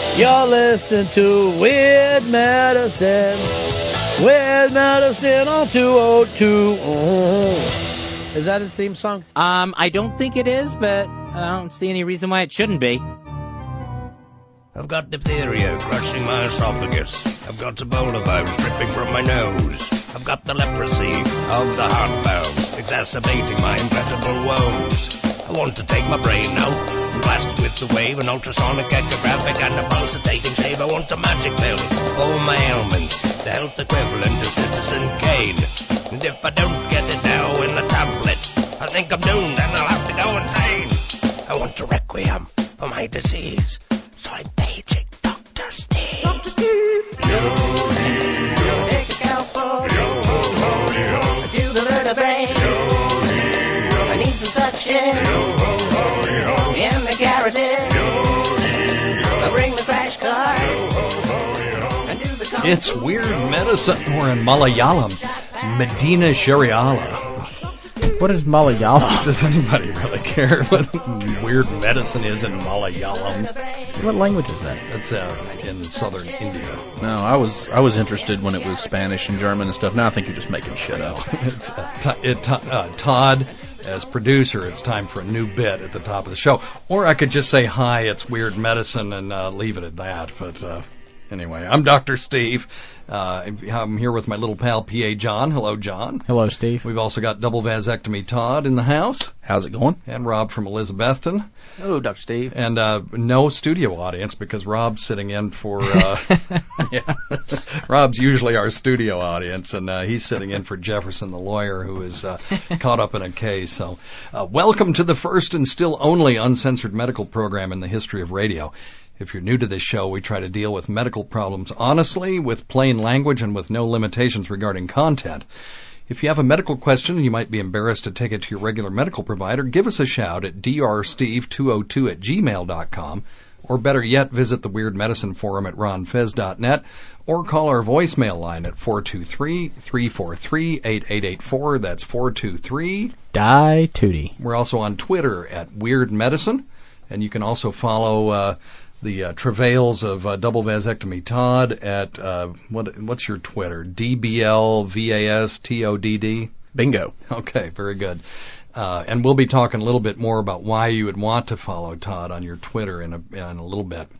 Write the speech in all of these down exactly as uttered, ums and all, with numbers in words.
You're listening to Weird Medicine. Weird Medicine on two oh two. Oh. Is that his theme song? Um, I don't think it is, but I don't see any reason why it shouldn't be. I've got diphtheria crushing my esophagus. I've got Ebola virus dripping from my nose. I've got the leprosy of the heart valve, exacerbating my incredible woes. I want to take my brain out and blast it with the wave, an ultrasonic, echographic, and a pulsating shave. I want a magic pill for all my ailments, the health equivalent to Citizen Kane. And if I don't get it now in the tablet, I think I'm doomed and I'll have to go insane. I want a requiem for my disease, so I'm paging Doctor Steve. Doctor Steve! Yo-hee-yo. Take a cowboy. Yo-ho-ho-yo. Do the little brain. Yo-hee-yo. I need some suction. Yo-ho-ho-yo. And the carotid. Yo-hee-yo. I bring the crash car. Yo-ho-ho-yo. And do the It's Weird Medicine. We're in Malayalam. Medina Shariala. What is Malayalam? Does anybody really care what Weird Medicine is in Malayalam? What language is that? That's uh, in southern India. No, I was I was interested when it was Spanish and German and stuff. Now I think you're just making shit up. It's uh, t- it, t- uh, Todd, as producer, it's time for a new bit at the top of the show. Or I could just say, hi, it's Weird Medicine, and uh, leave it at that. But uh, anyway, I'm Doctor Steve. Uh, I'm here with my little pal, P A John. Hello, John. Hello, Steve. We've also got Double Vasectomy Todd in the house. How's it going? And Rob from Elizabethton. Hello, Doctor Steve. And uh, no studio audience because Rob's sitting in for... Uh, yeah. Rob's usually our studio audience, and uh, he's sitting in for Jefferson, the lawyer, who is uh, caught up in a case. So uh, welcome to the first and still only uncensored medical program in the history of radio. If you're new to this show, we try to deal with medical problems honestly, with plain language, and with no limitations regarding content. If you have a medical question and you might be embarrassed to take it to your regular medical provider, give us a shout at d r steve two oh two at gmail dot com, or better yet, visit the Weird Medicine Forum at ron fez dot net, or call our voicemail line at four two three, three four three, eight eight eight four. That's four two three... Die Tootie. We're also on Twitter at Weird Medicine, and you can also follow... Uh, The uh, travails of uh, Double Vasectomy Todd at, uh, what, what's your Twitter? D B L V A S T O D D? Bingo. Okay, very good. Uh, and we'll be talking a little bit more about why you would want to follow Todd on your Twitter in a, in a little bit.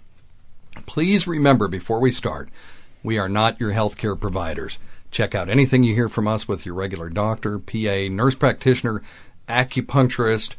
Please remember, before we start, we are not your healthcare providers. Check out anything you hear from us with your regular doctor, P A, nurse practitioner, acupuncturist,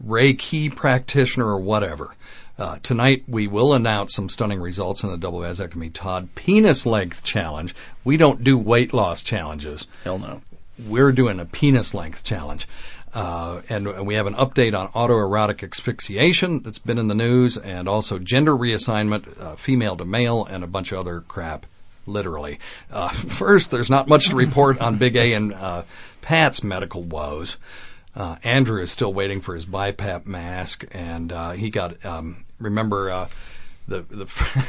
Reiki practitioner, or whatever. Uh, tonight, we will announce some stunning results in the Double Vasectomy Todd Penis Length Challenge. We don't do weight loss challenges. Hell no. We're doing a penis length challenge. Uh, and, and we have an update on autoerotic asphyxiation that's been in the news, and also gender reassignment, uh, female to male, and a bunch of other crap, literally. Uh, first, there's not much to report on Big A and uh, Pat's medical woes. Uh, Andrew is still waiting for his BiPAP mask, and uh, he got, um, remember, uh, the the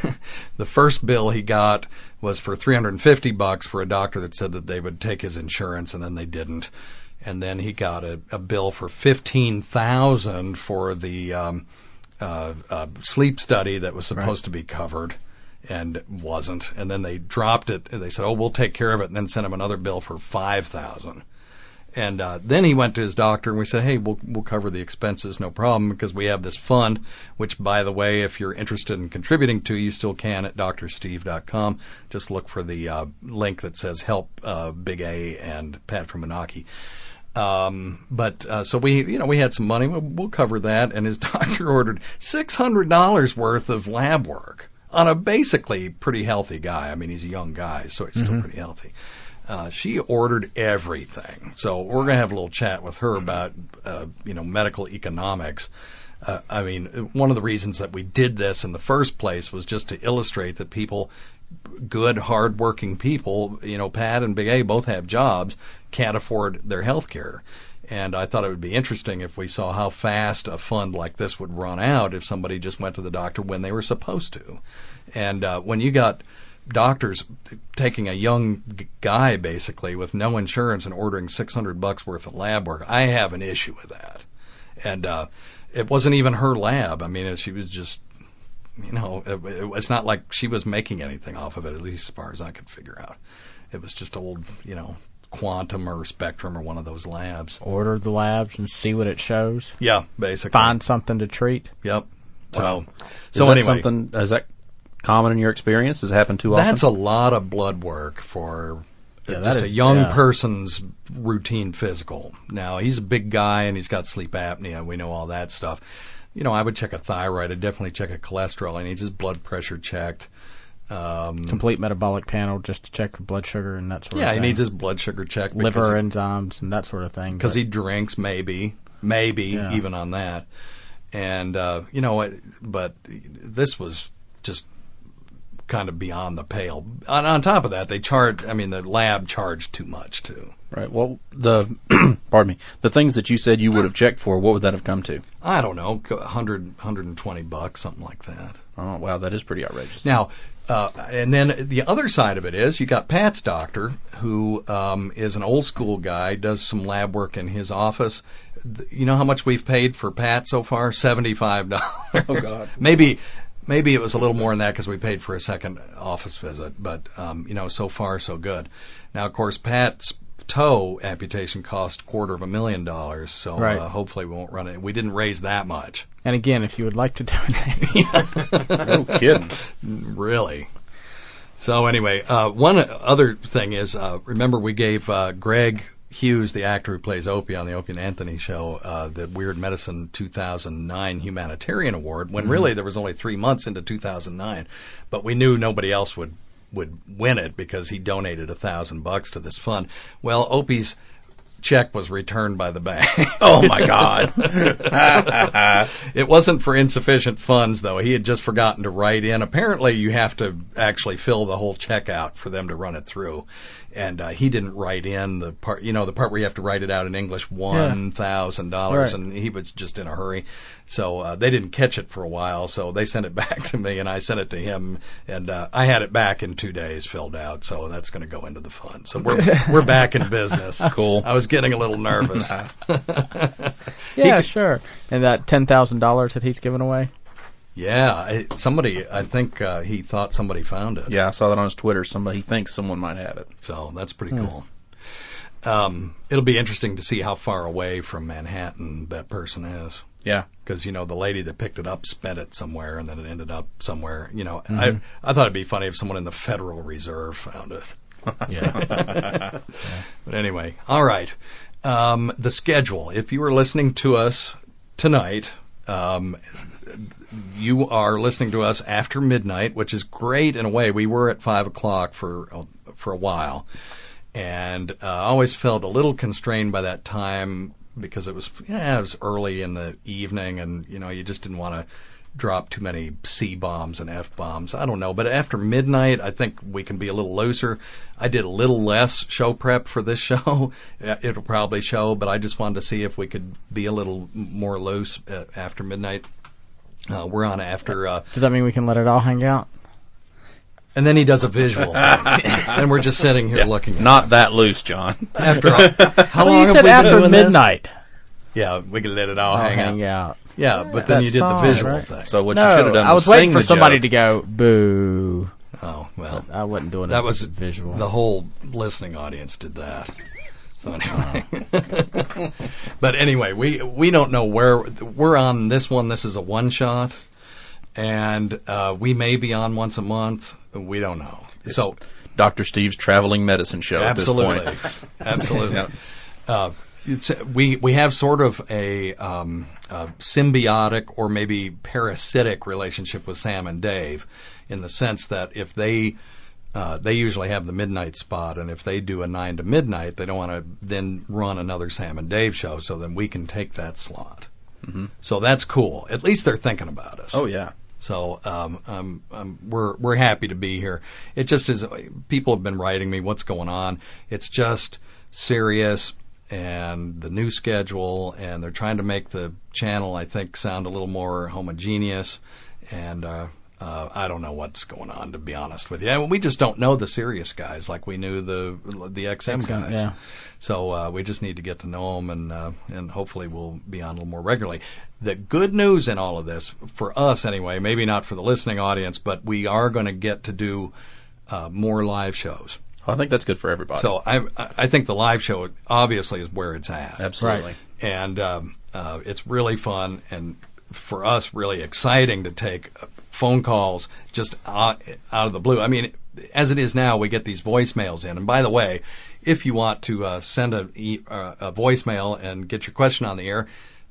the first bill he got was for three hundred fifty bucks for a doctor that said that they would take his insurance, and then they didn't. And then he got a, a bill for fifteen thousand for the um, uh, uh, sleep study that was supposed right. to be covered and wasn't. And then they dropped it, and they said, "Oh, we'll take care of it," and then sent him another bill for five thousand. And uh, then he went to his doctor, and we said, hey, we'll we'll cover the expenses, no problem, because we have this fund, which, by the way, if you're interested in contributing to, you still can at d r steve dot com. Just look for the uh, link that says help uh, Big A and Pat from Menaki. Um, but uh, so we, you know, we had some money. We'll, we'll cover that. And his doctor ordered six hundred dollars worth of lab work on a basically pretty healthy guy. I mean, he's a young guy, so he's still mm-hmm. pretty healthy. Uh, she ordered everything. So we're going to have a little chat with her about, uh, you know, medical economics. Uh, I mean, one of the reasons that we did this in the first place was just to illustrate that people, good, hard-working people, you know, Pat and Big A both have jobs, can't afford their health care. And I thought it would be interesting if we saw how fast a fund like this would run out if somebody just went to the doctor when they were supposed to. And uh, when you got doctors taking a young guy basically with no insurance and ordering six hundred bucks worth of lab work, I have an issue with that. And uh, it wasn't even her lab. I mean, she was just you know, it, it, it's not like she was making anything off of it, at least as far as I could figure out. It was just old, you know, Quantum or Spectrum or one of those labs. Order the labs and see what it shows. Yeah, basically. Find something to treat. Yep. So, Wow. so is that anyway, something, is that common in your experience? Does it happen too often? that's a lot of blood work for Yeah, that just a is- young yeah. person's routine physical. Now, he's a big guy and he's got sleep apnea. We know all that stuff. You know, I would check a thyroid. I'd definitely check a cholesterol. He needs his blood pressure checked. Um, Complete metabolic panel just to check for blood sugar and that sort yeah, of he thing. needs his blood sugar checked. liver because- enzymes and that sort of thing. Because but- he drinks, maybe, maybe Yeah. even on that. And, uh, you know, it, but this was just kind of beyond the pale. On, on top of that, they charge, I mean, the lab charged too much, too. Right. Well, the pardon me, the things that you said you would have checked for, what would that have come to? I don't know, one hundred, one hundred twenty bucks, something like that. Oh, wow, that is pretty outrageous. Now, uh, and then the other side of it is you got Pat's doctor, who um, is an old school guy, does some lab work in his office. Th- You know how much we've paid for Pat so far? seventy-five dollars. Oh, God. Maybe, maybe it was a little more than that because we paid for a second office visit. But um, you know, so far so good. Now, of course, Pat's toe amputation cost quarter of a million dollars. So Right. uh, hopefully we won't run it. We didn't raise that much. And again, if you would like to donate, No kidding. Really. So anyway, uh, one other thing is, uh, remember we gave uh, Greg Hughes, the actor who plays Opie on the Opie and Anthony show, uh, the Weird Medicine two thousand nine Humanitarian Award, when really there was only three months into two thousand nine, but we knew nobody else would would win it because he donated a thousand bucks to this fund. Well, Opie's check was returned by the bank. Oh, my God. It wasn't for insufficient funds, though. He had just forgotten to write in. Apparently, you have to actually fill the whole check out for them to run it through. And uh, he didn't write in the part, you know, the part where you have to write it out in English, one thousand dollars, Right. and he was just in a hurry. So uh, they didn't catch it for a while, so they sent it back to me, and I sent it to him, and uh, I had it back in two days filled out, so that's going to go into the fund. So we're we're back in business. Cool. I was getting a little nervous. yeah, sure. And that ten thousand dollars that he's given away. Yeah, I, somebody, I think uh, he thought somebody found it. Yeah, I saw that on his Twitter. Somebody he thinks someone might have it. So that's pretty Hmm. cool. Um, it'll be interesting to see how far away from Manhattan that person is. Yeah. Because, you know, the lady that picked it up spent it somewhere and then it ended up somewhere. You know, Mm-hmm. I I thought it'd be funny if someone in the Federal Reserve found it. Yeah. But anyway, all right. Um, the schedule. If you were listening to us tonight, um, you are listening to us after midnight, which is great in a way. We were at five o'clock for uh, for a while, and uh, I always felt a little constrained by that time because it was yeah it was early in the evening, and you know you just didn't want to drop too many C bombs and F bombs. I don't know, but after midnight, I think we can be a little looser. I did a little less show prep for this show. It'll probably show, but I just wanted to see if we could be a little more loose uh, after midnight. Uh, we're on after, uh, Does that mean we can let it all hang out? and then he does a visual thing, and we're just sitting here looking at Not that loose, John. it. After how well, long you have said we been after doing this? midnight. Yeah, we can let it all I'll hang, hang out. out. Yeah, but then That you did song, the visual right? thing. So what you no, should have done I was was waiting sing for the somebody joke. to go boo. Oh well, I wasn't doing it. that was visual. The whole listening audience did that. So anyway, but anyway, we we don't know where we're on this one. This is a one shot, and uh, we may be on once a month. We don't know. It's so Doctor Steve's traveling medicine show absolutely, at this point. absolutely. Yeah. Uh, it's, we we have sort of a, um, a symbiotic or maybe parasitic relationship with Sam and Dave, in the sense that if they uh, they usually have the midnight spot, and if they do a nine to midnight, they don't want to then run another Sam and Dave show, so then we can take that slot. Mm-hmm. So that's cool. At least they're thinking about us. Oh, yeah. So um, um, um, we're we're happy to be here. It just is. People have been writing me, what's going on? It's just serious, and the new schedule, and they're trying to make the channel, I think, sound a little more homogeneous. And uh, uh, I don't know what's going on, to be honest with you. And we just don't know the Sirius guys like we knew the the X M guys. Yeah. So uh, we just need to get to know them, and uh, and hopefully we'll be on a little more regularly. The good news in all of this, for us anyway, maybe not for the listening audience, but we are going to get to do uh, more live shows. I think that's good for everybody. So I I think the live show obviously is where it's at. Absolutely. Right. And um, uh, it's really fun, and for us, really exciting to take phone calls just out, out of the blue. I mean, as it is now, we get these voicemails in. And by the way, if you want to uh, send a, a voicemail and get your question on the air,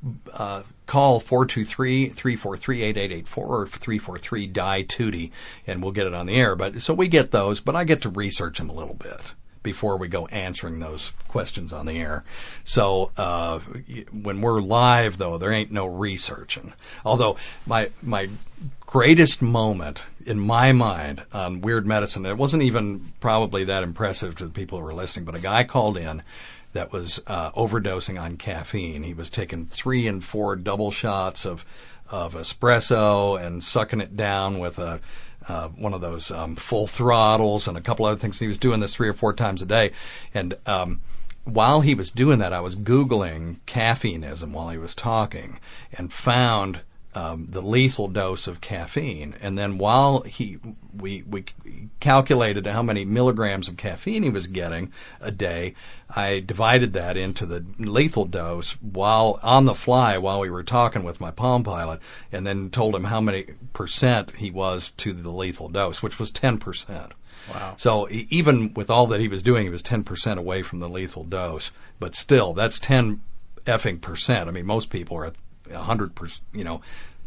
uh, call four two three, three four three, eight eight eight four or three four three, D I E Tootie, and we'll get it on the air. But so we get those, but I get to research them a little bit before we go answering those questions on the air. So uh, when we're live, though, there ain't no researching. Although my my greatest moment in my mind on Weird Medicine, it wasn't even probably that impressive to the people who were listening, but a guy called in that was uh, overdosing on caffeine. He was taking three and four double shots of of espresso and sucking it down with a uh, one of those um, full throttles and a couple other things. He was doing this three or four times a day. And um, while he was doing that, I was Googling caffeineism while he was talking and found um, the lethal dose of caffeine. And then while he we we calculated how many milligrams of caffeine he was getting a day, I divided that into the lethal dose while on the fly while we were talking with my Palm Pilot, and then told him how many percent he was to the lethal dose, which was ten percent. Wow. So he, even with all that he was doing, he was ten percent away from the lethal dose. But still, that's ten effing percent. I mean, most people are at one hundred percent, you know,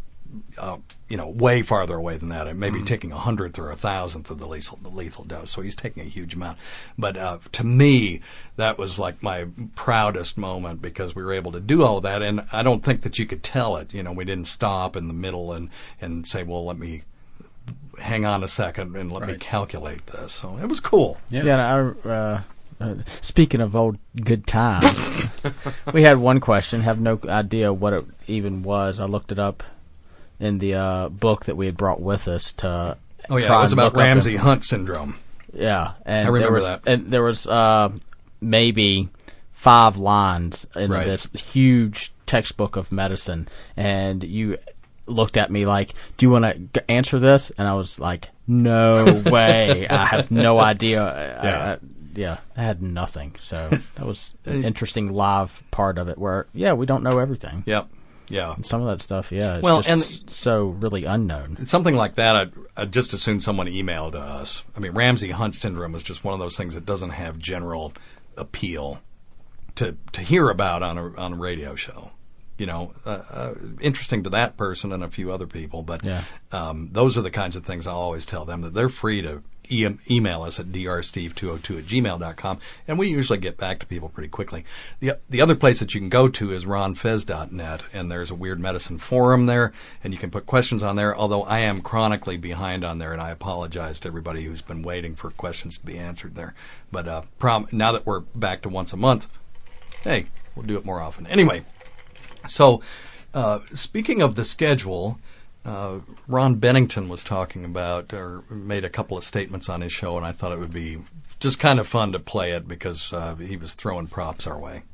uh, you know, way farther away than that. Maybe mm-hmm. taking a hundredth or a thousandth of the lethal, the lethal dose. So he's taking a huge amount. But uh, to me, that was like my proudest moment because we were able to do all of that. And I don't think that you could tell it. You know, we didn't stop in the middle and, and say, well, let me hang on a second and let right. me calculate this. So it was cool. Yeah. yeah I, uh, uh, speaking of old good times, we had one question. Have no idea what it even was. I looked it up in the uh, book that we had brought with us to. Oh yeah, try it was and about look up Ramsay info- Hunt syndrome. Yeah, and I remember there was, that. And there was uh, maybe five lines in Right. this huge textbook of medicine, and you looked at me like, "Do you want to answer this?" And I was like, "No way! I have no idea." Yeah. I, I, yeah, I had nothing. So that was an interesting live part of it, where yeah, we don't know everything. Yep. Yeah. And some of that stuff, yeah, it's Well, just and- so really unknown. Something like that, I'd, I'd just as soon someone emailed us. I mean, Ramsay Hunt syndrome is just one of those things that doesn't have general appeal to to hear about on a on a radio show. You know, uh, uh, interesting to that person and a few other people, but Yeah. um, those are the kinds of things I'll always tell them, that they're free to e- email us at d r steve two oh two at gmail dot com, and we usually get back to people pretty quickly. The the other place that you can go to is ron fez dot net, and there's a Weird Medicine forum there, and you can put questions on there, although I am chronically behind on there, and I apologize to everybody who's been waiting for questions to be answered there. But uh, prom- now that we're back to once a month, hey, we'll do it more often. Anyway, so uh, speaking of the schedule, uh, Ron Bennington was talking about, or made a couple of statements on his show, and I thought it would be just kind of fun to play it because uh, he was throwing props our way.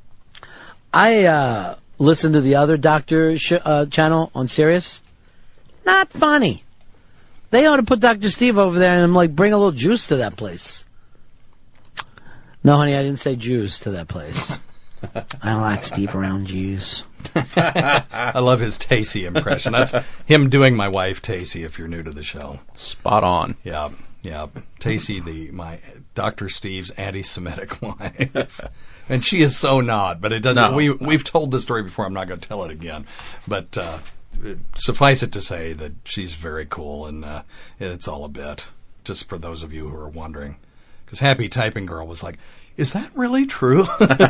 I uh, listened to the other doctor sh- uh, channel on Sirius. Not funny. They ought to put Doctor Steve over there and like bring a little juice to that place. No, honey, I didn't say Jews to that place. I don't like Steve around Jews. I love his Tacy impression. That's him doing my wife Tacy. If you're new to the show, Spot on. yeah, yeah, Tacy, the my Doctor Steve's anti-Semitic wife, and she is so not. But it doesn't. No, we no. we've told the story before. I'm not going to tell it again. But uh, suffice it to say that she's very cool, and, uh, and it's all a bit. Just for those of you who are wondering, because Happy Typing Girl was like, is that really true?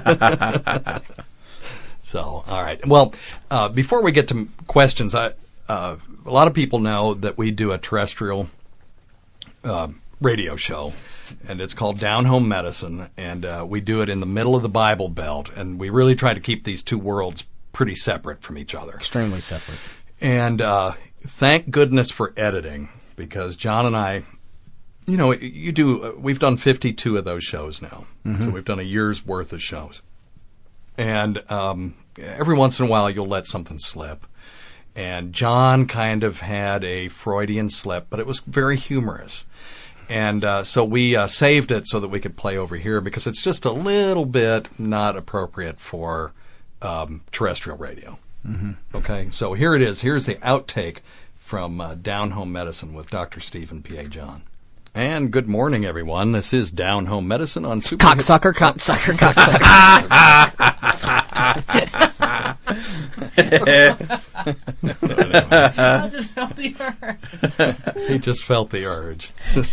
So, all right. Well, uh, before we get to questions, I, uh, a lot of people know that we do a terrestrial uh, radio show, and it's called Down Home Medicine, and uh, we do it in the middle of the Bible Belt, and we really try to keep these two worlds pretty separate from each other. Extremely separate. And uh, thank goodness for editing, because John and I, you know, you do. We've done fifty-two of those shows now, Mm-hmm. so we've done a year's worth of shows, and um, every once in a while you'll let something slip. And John kind of had a Freudian slip, but it was very humorous. And uh, so we uh, saved it so that we could play over here, because it's just a little bit not appropriate for um, terrestrial radio. Mm-hmm. Okay, so here it is. Here's the outtake from uh, Down Home Medicine with Doctor Stephen P A. John. And good morning, everyone. This is Down Home Medicine on Super Cocksucker, cocksucker, cocksucker. I just felt the urge. He just felt the urge.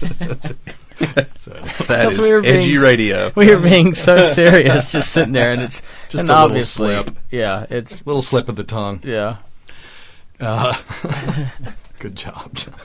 So, That is we were being edgy s- radio. We were being so serious, just sitting there, and it's Just and a little obviously, slip. yeah, it's little slip of the tongue. yeah. Uh, good job, John.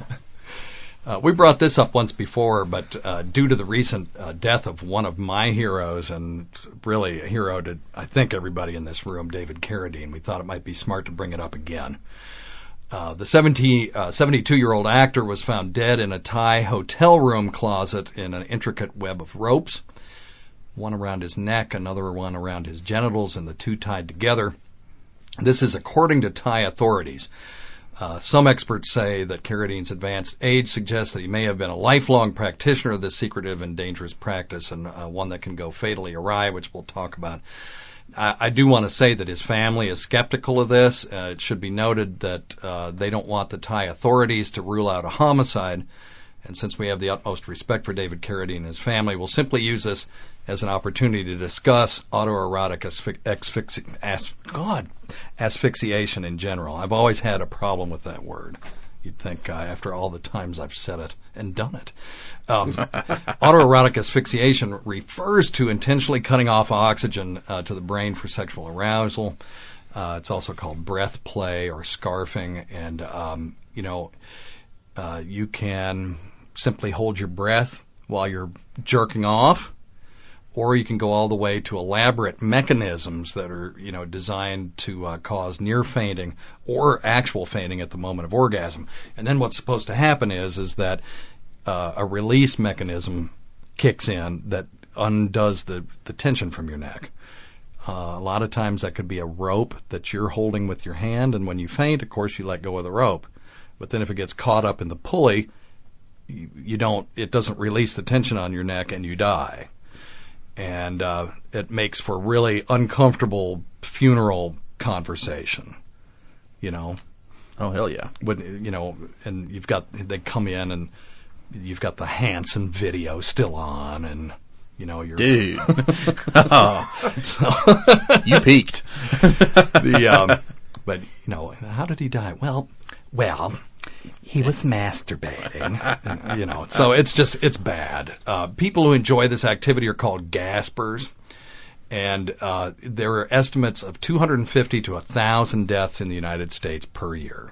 Uh, we brought this up once before, but uh, due to the recent uh, death of one of my heroes, and really a hero to, I think, everybody in this room, David Carradine, we thought it might be smart to bring it up again. Uh, the seventy-two-year-old actor was found dead in a Thai hotel room closet in an intricate web of ropes, one around his neck, another one around his genitals, and the two tied together. This is according to Thai authorities. Uh, some experts say that Carradine's advanced age suggests that he may have been a lifelong practitioner of this secretive and dangerous practice, and uh, one that can go fatally awry, which we'll talk about. I, I do want to say that his family is skeptical of this. Uh, it should be noted that uh, they don't want the Thai authorities to rule out a homicide, and since we have the utmost respect for David Carradine and his family, we'll simply use this as an opportunity to discuss autoerotic asphy- asphyxi- as- God, asphyxiation in general. I've always had a problem with that word. You'd think uh, after all the times I've said it and done it. Um, autoerotic asphyxiation refers to intentionally cutting off oxygen uh, to the brain for sexual arousal. Uh, it's also called breath play or scarfing, and um, you know, uh, you can simply hold your breath while you're jerking off, or you can go all the way to elaborate mechanisms that are, you know, designed to uh, cause near fainting or actual fainting at the moment of orgasm. And then what's supposed to happen is, is that uh, a release mechanism kicks in that undoes the, the tension from your neck. Uh, a lot of times that could be a rope that you're holding with your hand, and when you faint, of course, you let go of the rope. But then if it gets caught up in the pulley, you, you don't, it doesn't release the tension on your neck, and you die. And uh, it makes for really uncomfortable funeral conversation, you know. Oh, hell yeah. When, you know, and you've got, they come in and you've got the Hanson video still on, and, you know, you're... Dude. Oh, so, you peaked. the, um, but, you know, how did he die? Well, well... He was masturbating, and, you know, so it's just, it's bad. Uh, people who enjoy this activity are called gaspers, and uh, there are estimates of two hundred fifty to one thousand deaths in the United States per year.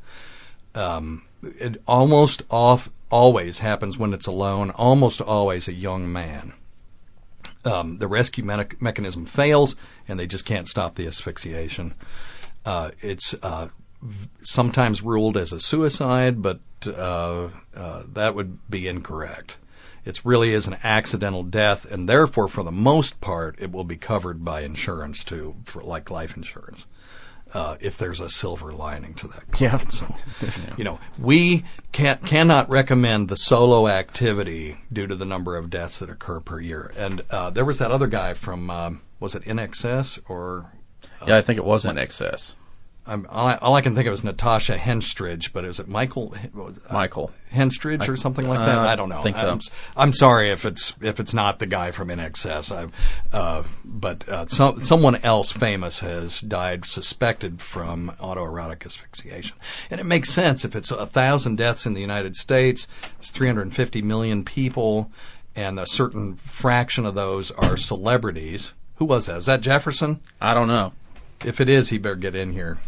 Um, it almost off, always happens when it's alone, almost always a young man. Um, the rescue me- mechanism fails, and they just can't stop the asphyxiation. Uh, it's... Uh, sometimes ruled as a suicide, but uh, uh, that would be incorrect. It really is an accidental death, and therefore, for the most part, it will be covered by insurance too, for like life insurance, uh, if there's a silver lining to that claim. Yeah. So, you know, we can cannot recommend the solo activity due to the number of deaths that occur per year. And uh, there was that other guy from, um, was it In Excess or? Uh, Yeah, I think it was in excess. I'm, all, I, all I can think of is Natasha Henstridge, but is it Michael Michael Henstridge or something like that? Uh, I don't know. I think so. I'm, I'm sorry if it's if it's not the guy from In Excess. I've, uh, but uh, some, someone else famous has died suspected from autoerotic asphyxiation, and it makes sense if it's a thousand deaths in the United States. It's three hundred fifty million people, and a certain fraction of those are celebrities. Who was that? Is that Jefferson? I don't know. If it is, he better get in here.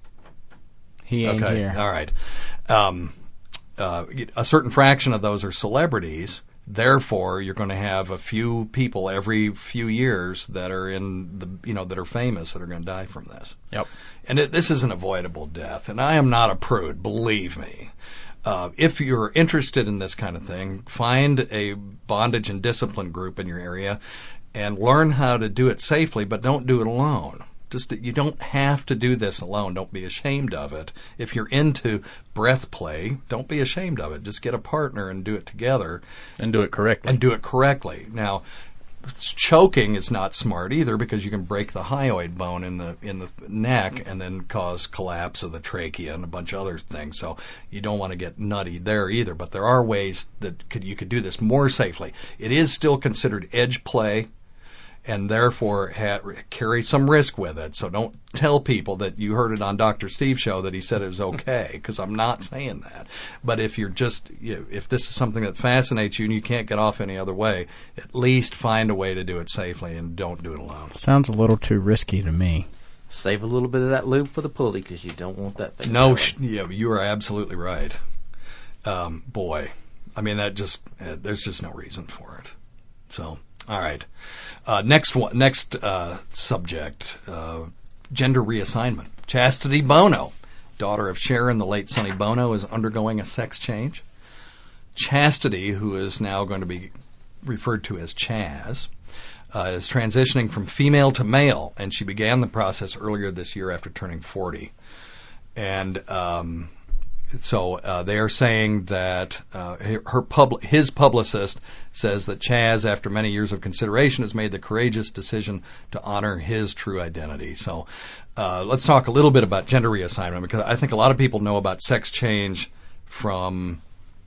He ain't Okay, here. all right. Um, uh, a certain fraction of those are celebrities, Therefore, you're going to have a few people every few years that are in the, you know, that are famous that are going to die from this. Yep. And it, this is an avoidable death. And I am not a prude, believe me. Uh, if you're interested in this kind of thing, find a bondage and discipline group in your area and learn how to do it safely, but don't do it alone. Just, you don't have to do this alone. Don't be ashamed of it. If you're into breath play, don't be ashamed of it. Just get a partner and do it together. And do it correctly. And do it correctly. Now, choking is not smart either, because you can break the hyoid bone in the in the neck and then cause collapse of the trachea and a bunch of other things. So you don't want to get nutty there either. But there are ways that could, you could do this more safely. It is still considered edge play, and therefore ha- carry some risk with it. So don't tell people that you heard it on Doctor Steve's show that he said it was okay, because I'm not saying that. But if you're just, you, if this is something that fascinates you and you can't get off any other way, at least find a way to do it safely and don't do it alone. Sounds a little too risky to me. Save a little bit of that lube for the pulley, because you don't want that thing. No, sh- yeah, you are absolutely right. Um, boy, I mean, that just, uh, there's just no reason for it. So, all right. Uh, next one, next uh, subject, uh, gender reassignment. Chastity Bono, daughter of Sharon, the late Sonny Bono, is undergoing a sex change. Chastity, who is now going to be referred to as Chaz, uh, is transitioning from female to male, and she began the process earlier this year after turning forty. And um, so uh, they are saying that uh, her pub- his publicist says that Chaz, after many years of consideration, has made the courageous decision to honor his true identity. So uh, let's talk a little bit about gender reassignment, because I think a lot of people know about sex change from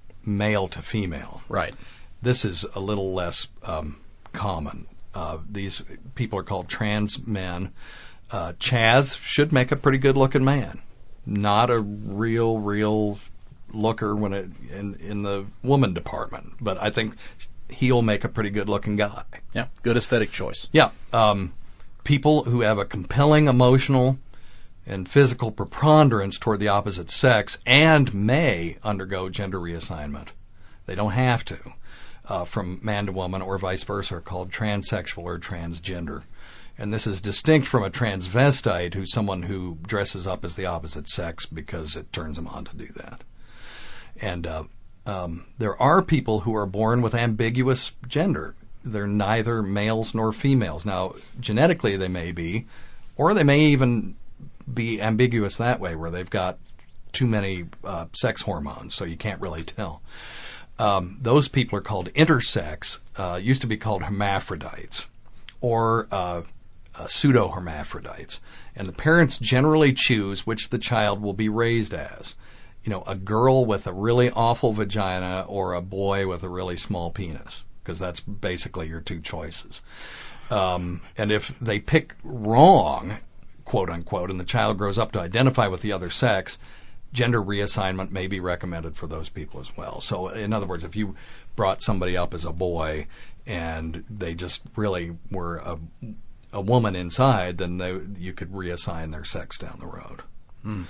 male to female. Right. This is a little less um, common. Uh, these people are called trans men. Uh, Chaz should make a pretty good-looking man. Not a real, real looker when it in in the woman department, but I think he'll make a pretty good-looking guy. Yeah, good aesthetic choice. Yeah, um, people who have a compelling emotional and physical preponderance toward the opposite sex and may undergo gender reassignment. They don't have to, uh, from man to woman or vice versa, are called transsexual or transgender. And this is distinct from a transvestite, who's someone who dresses up as the opposite sex because it turns them on to do that. And uh, um, there are people who are born with ambiguous gender. They're neither males nor females. Now, genetically they may be, or they may even be ambiguous that way, where they've got too many uh, sex hormones, so you can't really tell. Um, those people are called intersex, uh, used to be called hermaphrodites, or uh, Uh, pseudo-hermaphrodites, and the parents generally choose which the child will be raised as. You know, a girl with a really awful vagina or a boy with a really small penis, because that's basically your two choices. Um, and if they pick wrong, quote unquote, and the child grows up to identify with the other sex, gender reassignment may be recommended for those people as well. So, in other words, if you brought somebody up as a boy and they just really were a a woman inside, then they, you could reassign their sex down the road. Mm.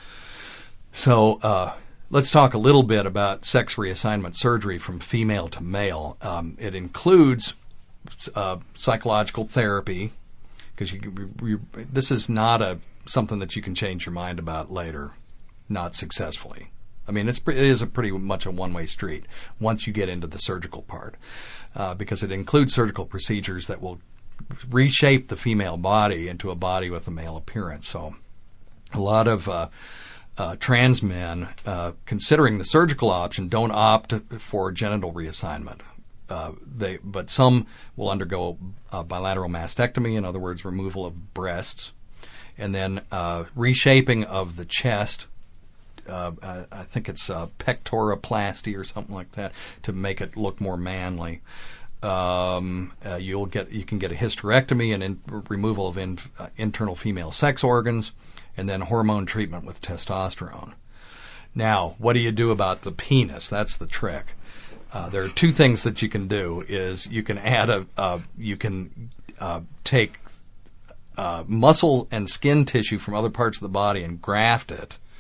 So uh, let's talk a little bit about sex reassignment surgery from female to male. Um, it includes uh, psychological therapy, because you, you, this is not a something that you can change your mind about later, not successfully. I mean, it's, it is a pretty much a one-way street once you get into the surgical part, uh, because it includes surgical procedures that will reshape the female body into a body with a male appearance. So a lot of uh, uh, trans men, uh, considering the surgical option, don't opt for genital reassignment. Uh, they, but some will undergo uh, bilateral mastectomy, in other words, removal of breasts, and then uh, reshaping of the chest. Uh, I, I think it's uh, pectoroplasty or something like that, to make it look more manly. Um, uh, you'll get you can get a hysterectomy and in, removal of in, uh, internal female sex organs, and then hormone treatment with testosterone. Now, what do you do about the penis? That's the trick. Uh, there are two things that you can do. Is you can add a uh, you can uh, take uh, muscle and skin tissue from other parts of the body and graft it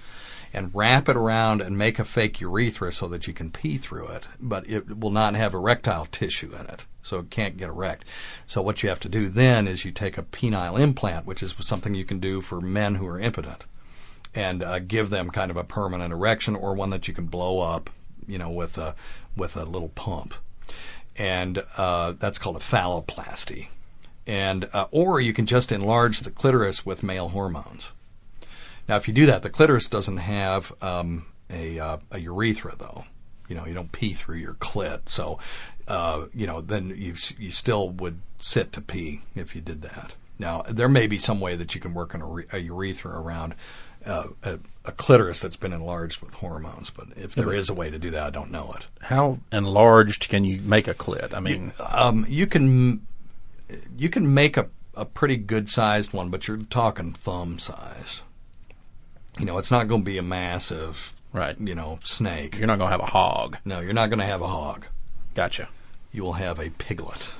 and wrap it around and make a fake urethra so that you can pee through it, but it will not have erectile tissue in it, so it can't get erect. So what you have to do then is you take a penile implant, which is something you can do for men who are impotent, and uh, give them kind of a permanent erection, or one that you can blow up, you know, with a with a little pump, and uh, that's called a phalloplasty. And uh, or you can just enlarge the clitoris with male hormones. Now, if you do that, the clitoris doesn't have um, a uh, a urethra, though. You know, you don't pee through your clit, so uh, you know, then you you still would sit to pee if you did that. Now, there may be some way that you can work on a, a urethra around uh, a, a clitoris that's been enlarged with hormones, but if there is a way to do that, I don't know it. How enlarged can you make a clit? I mean, you, um, you can you can make a a pretty good sized one, but you're talking thumb size. You know, it's not going to be a massive, right? You know, snake. You're not going to have a hog. No, you're not going to have a hog. Gotcha. You will have a piglet.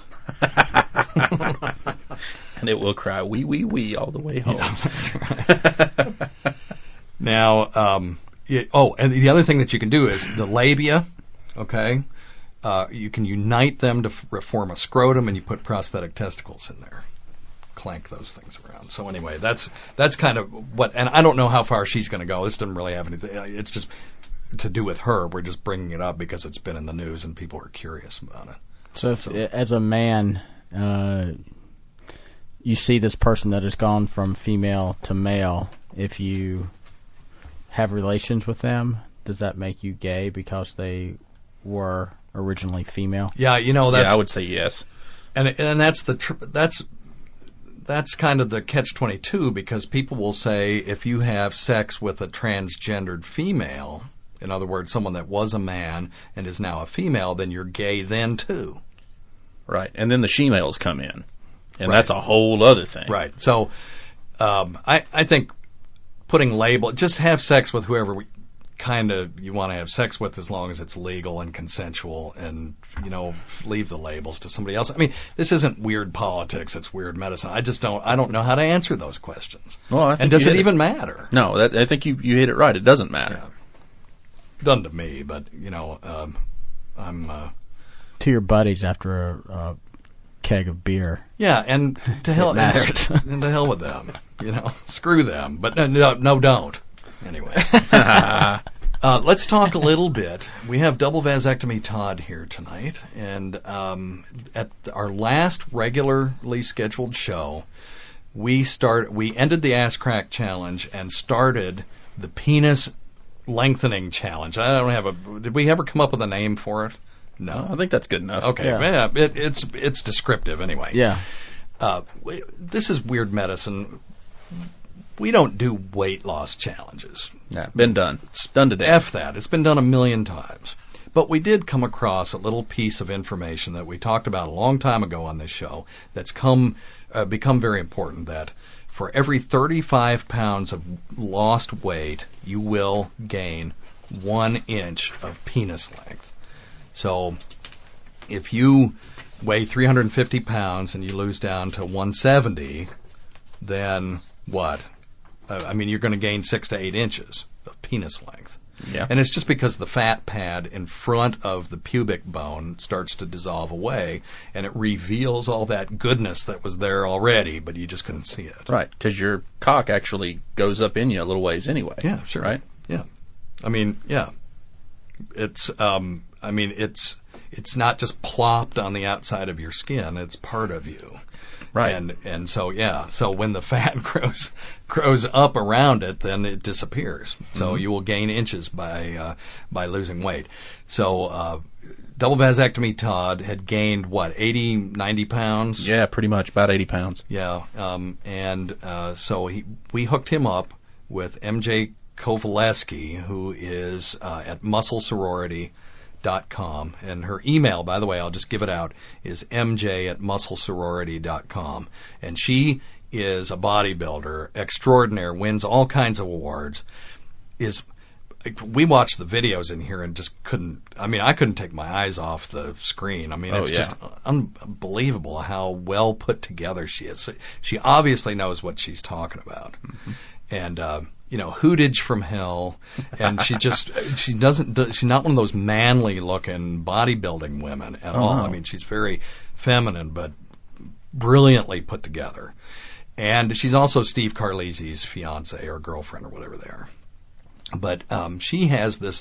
And it will cry wee wee wee all the way home. Yeah, that's right. Now, um, it, oh, and the other thing that you can do is the labia. Okay, uh, you can unite them to f- form a scrotum, and you put prosthetic testicles in there. Clank those things around. So anyway, that's that's kind of what. And I don't know how far she's going to go. This doesn't really have anything. It's just to do with her. We're just bringing it up because it's been in the news and people are curious about it. So, if, so. as a man, uh, you see this person that has gone from female to male, if you have relations with them, does that make you gay because they were originally female? Yeah, you know, that's... Yeah, I would say yes. And and that's the... Tr- that's... That's kind of the catch twenty-two, because people will say if you have sex with a transgendered female, in other words, someone that was a man and is now a female, then you're gay then too. Right. And then the she-males come in. And right. That's a whole other thing. Right. So um, I, I think putting label, just have sex with whoever we, kind of you want to have sex with, as long as it's legal and consensual, and, you know, leave the labels to somebody else. I mean, this isn't weird politics, it's weird medicine. I just don't I don't know how to answer those questions. Well, I think and does it, it even matter? No, that, I think you you hit it right. It doesn't matter. Yeah. Doesn't to me, but, you know, um, I'm... Uh, to your buddies after a, a keg of beer. Yeah, and to hell, and, and to hell with them. You know, screw them. But no, no, no don't. Anyway. uh, let's talk a little bit. We have Double Vasectomy Todd here tonight, and um, at our last regularly scheduled show, we start we ended the Ass Crack Challenge and started the Penis Lengthening Challenge. I don't have a. Did we ever come up with a name for it? No, I think that's good enough. Okay, yeah. yeah, it, it's it's descriptive anyway. Yeah. Uh, we, this is weird medicine. We don't do weight loss challenges. Yeah, been done. It's done today. F that. It's been done a million times. But we did come across a little piece of information that we talked about a long time ago on this show that's come uh, become very important, that for every thirty-five pounds of lost weight, you will gain one inch of penis length. So if you weigh three hundred fifty pounds and you lose down to one seventy, then what? Uh, I mean, you're going to gain six to eight inches of penis length. Yeah. And it's just because the fat pad in front of the pubic bone starts to dissolve away, and it reveals all that goodness that was there already, but you just couldn't see it. Right, because your cock actually goes up in you a little ways anyway. Yeah, sure. Right? Yeah. I mean, yeah. It's, um, I mean, it's, it's not just plopped on the outside of your skin, it's part of you. Right. And and so yeah, so when the fat grows grows up around it, then it disappears. So mm-hmm. you will gain inches by uh, by losing weight. So uh, Double Vasectomy Todd had gained what, eighty, ninety pounds? Yeah, pretty much about eighty pounds. Yeah. Um, and uh, so he we hooked him up with M J Kovaleski, who is uh, at Muscle Sorority dot com, and her email, by the way, I'll just give it out, is m j at muscle sorority dot com, and she is a bodybuilder extraordinaire, wins all kinds of awards. Is we watched the videos in here and just couldn't, I mean, I couldn't take my eyes off the screen. I mean, oh, it's yeah. just unbelievable how well put together she is. She obviously knows what she's talking about. Mm-hmm. and uh, you know, hootage from hell, and she just she doesn't do, she's not one of those manly looking bodybuilding women at Oh, all. no. I mean, she's very feminine, but brilliantly put together. And she's also Steve Carlisi's fiance or girlfriend or whatever they are. But um, she has this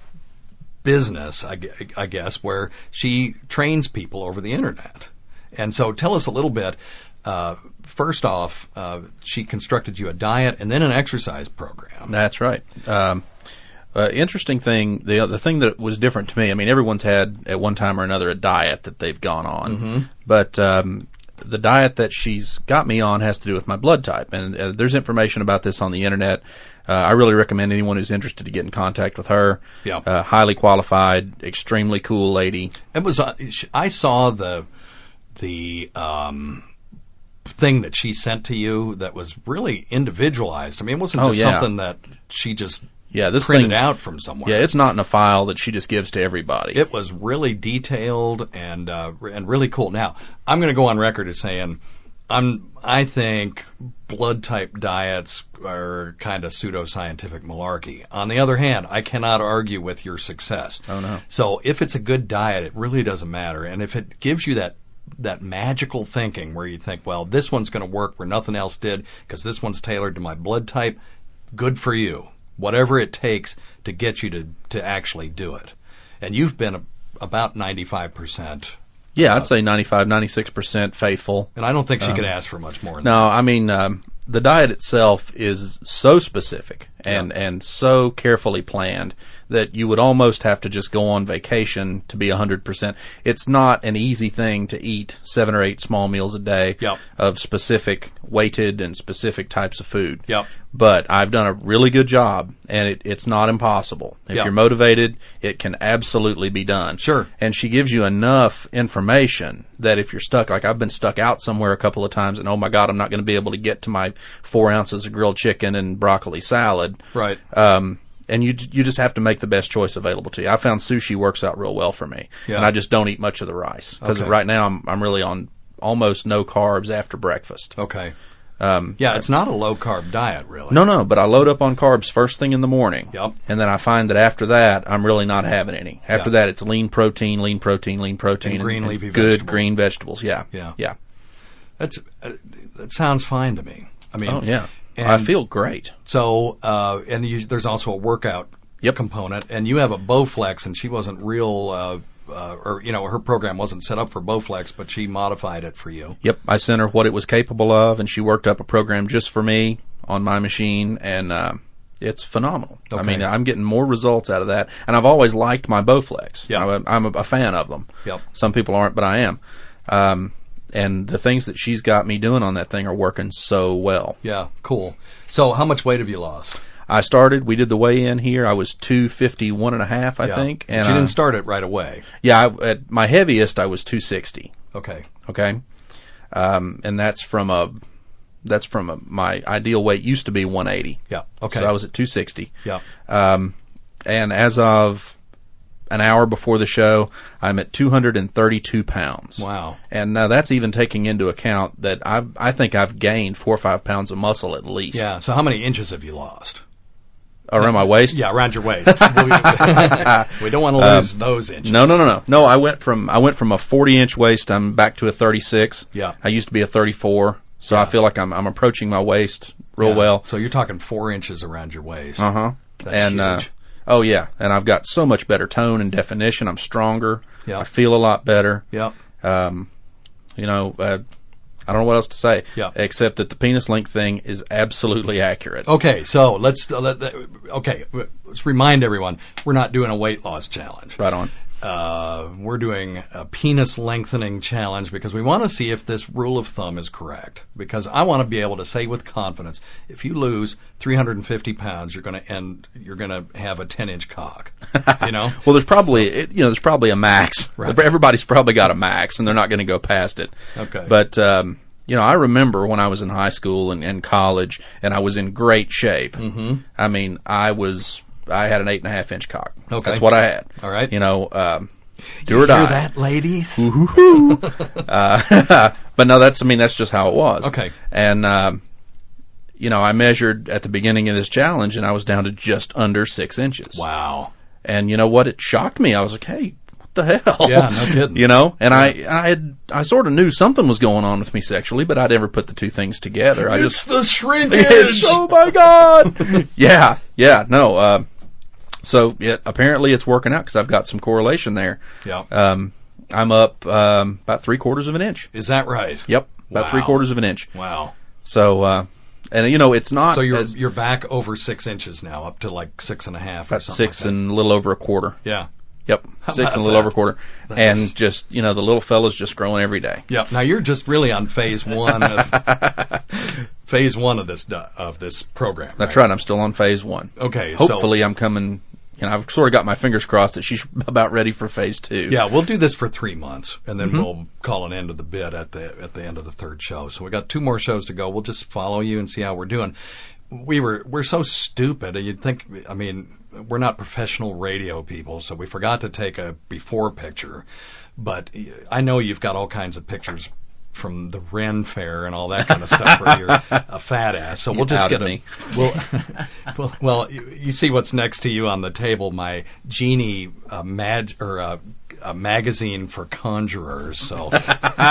business, I, gu- I guess, where she trains people over the internet. And so tell us a little bit. Uh, first off, uh, she constructed you a diet and then an exercise program. That's right. Um, uh, interesting thing, the the thing that was different to me, I mean, everyone's had at one time or another a diet that they've gone on, Mm-hmm. but um, the diet that she's got me on has to do with my blood type, and uh, there's information about this on the internet. Uh, I really recommend anyone who's interested to get in contact with her. Yeah. Uh, highly qualified, extremely cool lady. It was. Uh, I saw the the um, thing that she sent to you that was really individualized. I mean, it wasn't Oh, just yeah. something that she just Yeah, this printed thing's- out from somewhere. Yeah, it's not in a file that she just gives to everybody. It was really detailed and uh, and really cool. Now, I'm going to go on record as saying I'm I think blood type diets are kind of pseudoscientific malarkey. On the other hand, I cannot argue with your success. Oh, no. So if it's a good diet, it really doesn't matter. And if it gives you that that magical thinking where you think, well, this one's going to work where nothing else did because this one's tailored to my blood type, good for you. Whatever it takes to get you to, to actually do it. And you've been a, about ninety-five percent. Yeah, I'd say ninety-five, ninety-six percent faithful. And I don't think she Um, could ask for much more than No, I mean, um, the diet itself is so specific and, Yeah. and so carefully planned that you would almost have to just go on vacation to be one hundred percent. It's not an easy thing to eat seven or eight small meals a day Yep. of specific weighted and specific types of food. Yep. But I've done a really good job, and it, it's not impossible. If Yep. you're motivated, it can absolutely be done. Sure. And she gives you enough information that if you're stuck, like I've been stuck out somewhere a couple of times, and oh my God, I'm not going to be able to get to my four ounces of grilled chicken and broccoli salad. Right. Um, and you you just have to make the best choice available to you. I found sushi works out real well for me, Yeah. and I just don't eat much of the rice because Okay. right now I'm I'm really on almost no carbs after breakfast. Okay. Um, Yeah, it's not a low carb diet, really. No, no, but I load up on carbs first thing in the morning. Yep. And then I find that after that, I'm really not having any. After Yeah. that, it's lean protein, lean protein, lean protein. And green leafy good vegetables. green vegetables. Yeah. Yeah. Yeah. That's uh, that sounds fine to me. I mean, Oh, yeah. and I feel great. so. Uh, and you, there's also a workout Yep. component, and you have a Bowflex, and she wasn't real. Uh, uh, or you know, her program wasn't set up for Bowflex, but she modified it for you. Yep. I sent her what it was capable of, and she worked up a program just for me on my machine, and uh, it's phenomenal. I Okay. mean, I'm getting more results out of that, and I've always liked my Bowflex. Yeah. I'm a, I'm a, a fan of them. Yep. Some people aren't, but I am. Um, and the things that she's got me doing on that thing are working so well. Yeah, cool. So, how much weight have you lost? I started, we did the weigh-in here. I was two fifty-one and a half, I Yeah. think. And And she I- didn't start it right away. Yeah, I, at my heaviest, I was two sixty. Okay. Okay. Um, and that's from a, that's from a, my ideal weight used to be one eighty. Yeah. Okay. So I was at two sixty. Yeah. Um, and as of an hour before the show, I'm at two hundred thirty-two pounds. Wow. And now that's even taking into account that I've, I think I've gained four or five pounds of muscle at least. Yeah. So, how many inches have you lost? Around my waist? Yeah, around your waist. we don't want to lose those inches. No, no, no, no. No, I went from I went from a forty inch waist. I'm back to a thirty-six. Yeah. I used to be a thirty-four, so Yeah. I feel like I'm I'm approaching my waist real Yeah. well. So you're talking four inches around your waist. Uh huh. That's and uh, huge. oh yeah, and I've got so much better tone and definition. I'm stronger. Yeah. I feel a lot better. Yep. Um, you know, uh, I don't know what else to say. Yeah. Except that the penis length thing is absolutely accurate. Okay, so let's uh, let, let- okay. Let's remind everyone we're not doing a weight loss challenge. Right on. Uh, we're doing a penis lengthening challenge because we want to see if this rule of thumb is correct. Because I want to be able to say with confidence, if you lose three hundred fifty pounds, you're going to end. You're going to have a ten inch cock. You know. Well, there's probably it, you know there's probably a max. Right. Everybody's probably got a max, and they're not going to go past it. Okay. But um, you know, I remember when I was in high school and, and college, and I was in great shape. Mm-hmm. I mean, I was I had an eight and a half inch cock. Okay. That's what I had. All right. You know, um, do You or die. hear that, ladies? uh, but no, that's I mean that's just how it was. Okay. And um, you know, I measured at the beginning of this challenge, and I was down to just under six inches. Wow. And you know what? It shocked me. I was like, hey, what the hell? Yeah, no kidding. You know, and Yeah. I, I had, I sort of knew something was going on with me sexually, but I never put the two things together. I It's just, the shrinkage. oh my God. yeah, yeah, no. Uh, so yeah, apparently it's working out because I've got some correlation there. Yeah. Um, I'm up um, about three quarters of an inch. Is that right? Yep, about Wow. three quarters of an inch. Wow. So, uh, and you know, it's not So you're as, you're back over six inches now, up to like six and a half or about something. six like and a little over a quarter. that. Yeah. Yep, How six about and a little that? over a quarter. That and is- just, you know, the little fella's just growing every day. Yeah. Now you're just really on phase one of phase one of this du- of this program. That's right. I'm still on phase one. Okay. so- Hopefully, I'm coming. You know, I've sort of got my fingers crossed that she's about ready for phase two. Yeah, we'll do this for three months, and then Mhm. we'll call an end of the bid at the at the end of the third show. So we got two more shows to go. We'll just follow you and see how we're doing. We were we're so stupid. You'd think. I mean, we're not professional radio people, so we forgot to take a before picture. But I know you've got all kinds of pictures from the Ren Fair and all that kind of stuff where you're a fat ass. So we'll You just outed get a, me. We'll, well, well, you, you see what's next to you on the table, my Genie uh, mag or uh, a magazine for conjurers. So, so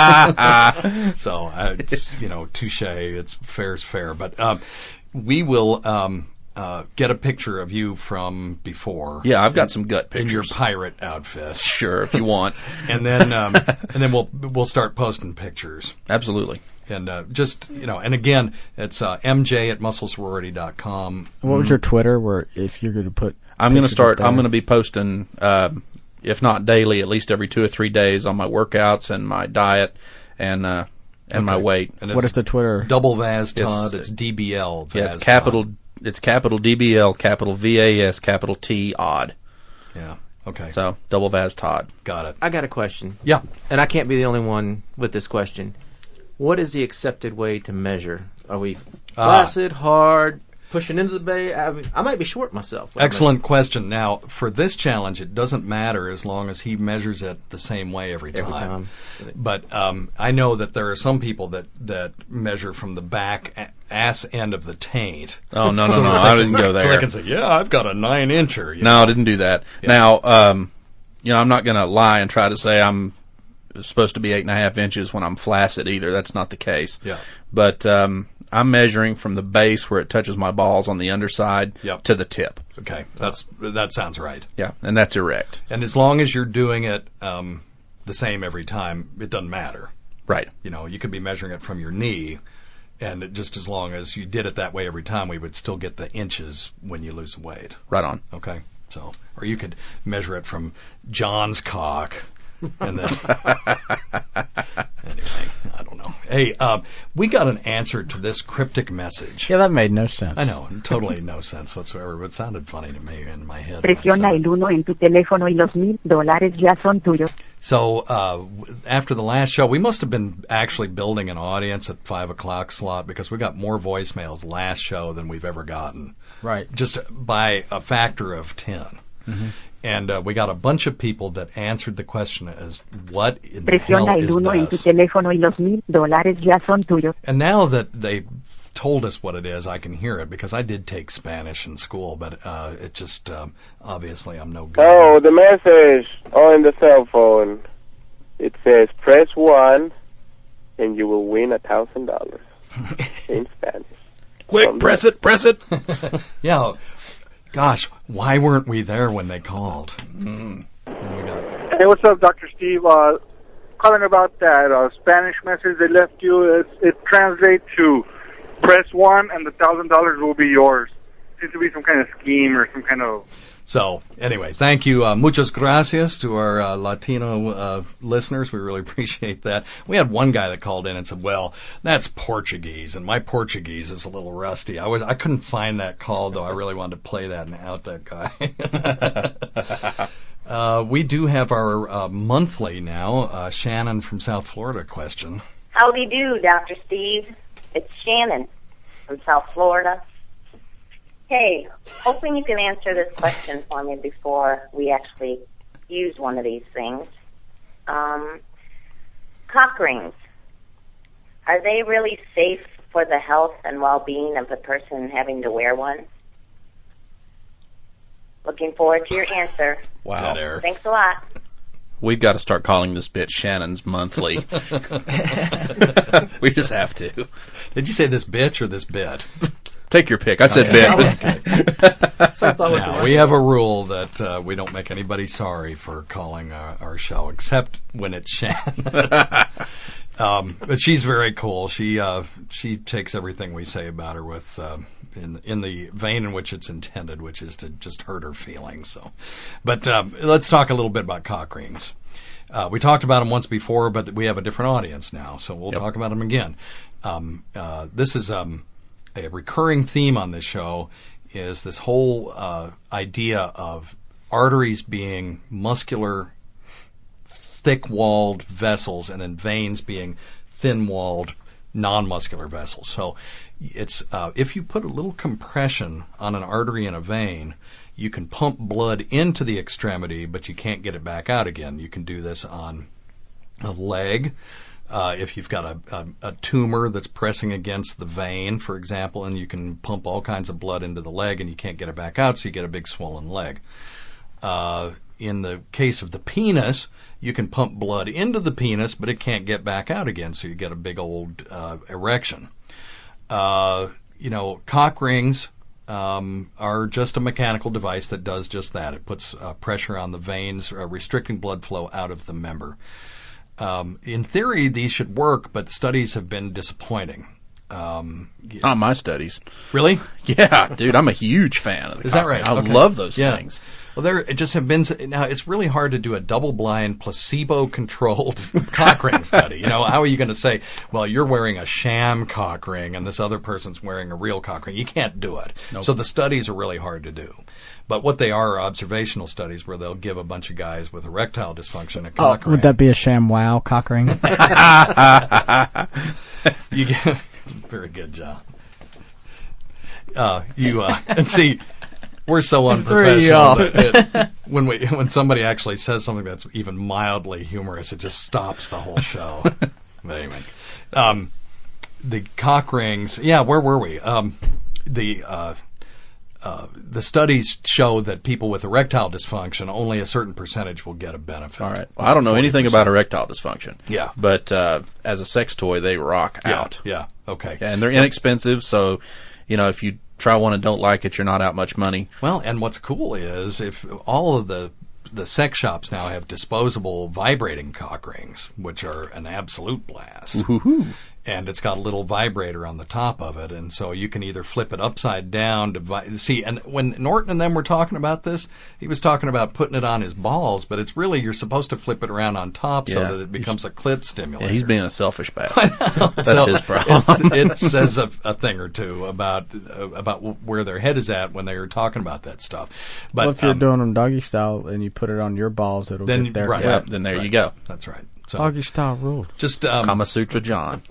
uh, it's, you know, touche. It's fair's fair, but um, we will um, uh, get a picture of you from before. Yeah, I've got some gut in your pictures. pirate outfit. Sure, if you want. And then um, and then we'll we'll start posting pictures. Absolutely. And uh, just, you know, and again, it's uh, M J at muscle sorority dot com. What was your Twitter? Where if you're going to put, I'm going to pictures start. up I'm there? going to be posting, uh, if not daily, at least every two or three days on my workouts and my diet and uh, and my Okay. weight. And What it's is the Twitter? double Vaz It's- Todd. It's D B L. Yeah, Vaz it's capital. Todd. It's capital D B L, capital V A S, capital T odd. Yeah. Okay. So double Vaz Todd. Got it. I got a question. Yeah. And I can't be the only one with this question. What is the accepted way to measure? Are we Ah. flaccid, hard, pushing into the bay? I, mean, I might be short myself. but I Excellent question. Now, for this challenge, it doesn't matter as long as he measures it the same way every mean, time. Every time. But um, I know that there are some people that, that measure from the back a- ass end of the taint. Oh no no So no! that I they didn't can- go So they there. can say, yeah, I've got a nine incher. you No, know. I didn't do that. Yeah. Now, um, you know, I'm not going to lie and try to say I'm supposed to be eight and a half inches when I'm flaccid either. That's not the case. Yeah. But um, I'm measuring from the base where it touches my balls on the underside Yep. to the tip. Okay. That's that sounds right. Yeah, and that's erect. And as long as you're doing it um, the same every time, it doesn't matter. Right. You know, you could be measuring it from your knee, and it, just as long as you did it that way every time, we would still get the inches when you lose the weight. Right on. Okay. So, or you could measure it from John's cock, and then anyway, I don't know. Hey, um, we got an answer to this cryptic message. Yeah, that made no sense. I know, totally no sense whatsoever, but it sounded funny to me in my head. Presiona So- el uno en tu teléfono y los mil dólares ya son tuyos. So uh, w- after the last show, we must have been actually building an audience at five o'clock slot because we got more voicemails last show than we've ever gotten, Right. just by a factor of ten. Mm-hmm. And uh, we got a bunch of people that answered the question as, what in the hell Presiona el is uno en tu this? teléfono y los mil dólares ya son tuyos. And now that they told us what it is, I can hear it because I did take Spanish in school, but uh, it just, um, obviously I'm no good. Oh, the message on the cell phone. It says, press one and you will win a thousand dollars in Spanish. Quick, Um, press it, press it. Yeah. Gosh, why weren't we there when they called? Mm. And we got, Hey, what's up, Doctor Steve? Uh, calling about that uh, Spanish message they left you. It, it translates to press one and the thousand dollars will be yours. Seems to be some kind of scheme or some kind of. so anyway, thank you. Uh, muchas gracias to our uh, Latino uh, listeners. We really appreciate that. We had one guy that called in and said, "Well, that's Portuguese, and my Portuguese is a little rusty." I was I couldn't find that call though. I really wanted to play that and out that guy. uh, we do have our uh, monthly now. Uh, Shannon from South Florida question. Howdy do, Doctor Steve. It's Shannon from South Florida. Hey, hoping you can answer this question for me before we actually use one of these things. Um, cock rings, are they really safe for the health and well-being of the person having to wear one? Looking forward to your answer. Wow. Thanks a lot. We've got to start calling this bit Shannon's Monthly. We just have to. Did you say this bitch or this bit? Take your pick. I said Okay. bit. Now, we have a rule that uh, we don't make anybody sorry for calling uh, our show, except when it's Shannon. um, but she's very cool. She uh, she takes everything we say about her with uh, in in the vein in which it's intended, which is to just hurt her feelings. So, but um, let's talk a little bit about cock rings. Uh, we talked about them once before, but we have a different audience now, so we'll Yep. talk about them again. Um, uh, this is um, a recurring theme on this show is this whole uh, idea of arteries being muscular, thick-walled vessels, and then veins being thin-walled, non-muscular vessels. So it's uh, if you put a little compression on an artery and a vein, you can pump blood into the extremity, but you can't get it back out again. You can do this on a leg. Uh, if you've got a, a, a tumor that's pressing against the vein, for example, and you can pump all kinds of blood into the leg and you can't get it back out, so you get a big swollen leg. Uh, in the case of the penis, you can pump blood into the penis, but it can't get back out again, so you get a big old uh, erection. Uh, you know, cock rings um, are just a mechanical device that does just that. It puts uh, pressure on the veins, uh, restricting blood flow out of the member. Um, in theory, these should work, but studies have been disappointing. Um, Not my studies. Really? Yeah, dude, I'm a huge fan of the Is that cock right? ring. I Okay. love those Yeah. things. Well, there it just have been now. It's really hard to do a double-blind, placebo-controlled cock ring study. You know, how are you going to say, well, you're wearing a sham cock ring and this other person's wearing a real cock ring? You can't do it. Nope. So the studies are really hard to do. But what they are are observational studies where they'll give a bunch of guys with erectile dysfunction a Oh, cock ring. would that be a sham wow cock ring? You get very good, John. Uh, you uh, and see, we're so Threw you unprofessional off. that it, when we when somebody actually says something that's even mildly humorous, it just stops the whole show. But anyway, um, the cock rings. Yeah, where were we? Um, the uh, uh, the studies show that people with erectile dysfunction, only a certain percentage will get a benefit. All right. Well, I don't know anything about erectile dysfunction. Yeah. But uh, as a sex toy, they rock Yeah, out. yeah, okay. And they're inexpensive, so, you know, if you try one and don't like it, you're not out much money. Well, and what's cool is if all of the the sex shops now have disposable vibrating cock rings, which are an absolute blast. Woo-hoo-hoo. And it's got a little vibrator on the top of it, and so you can either flip it upside down to vi- see. And when Norton and them were talking about this, he was talking about putting it on his balls, but it's really you're supposed to flip it around on top so Yeah. that it becomes a clit stimulator. Yeah, he's being a selfish bastard. That's So his problem. It, it says a, a thing or two about uh, about where their head is at when they are talking about that stuff. But well, if you're um, doing them doggy style and you put it on your balls, it'll Then- get there. right. Yeah, quick. then there Right. you go. That's right. So Doggy style rule. just um, Kama Sutra John.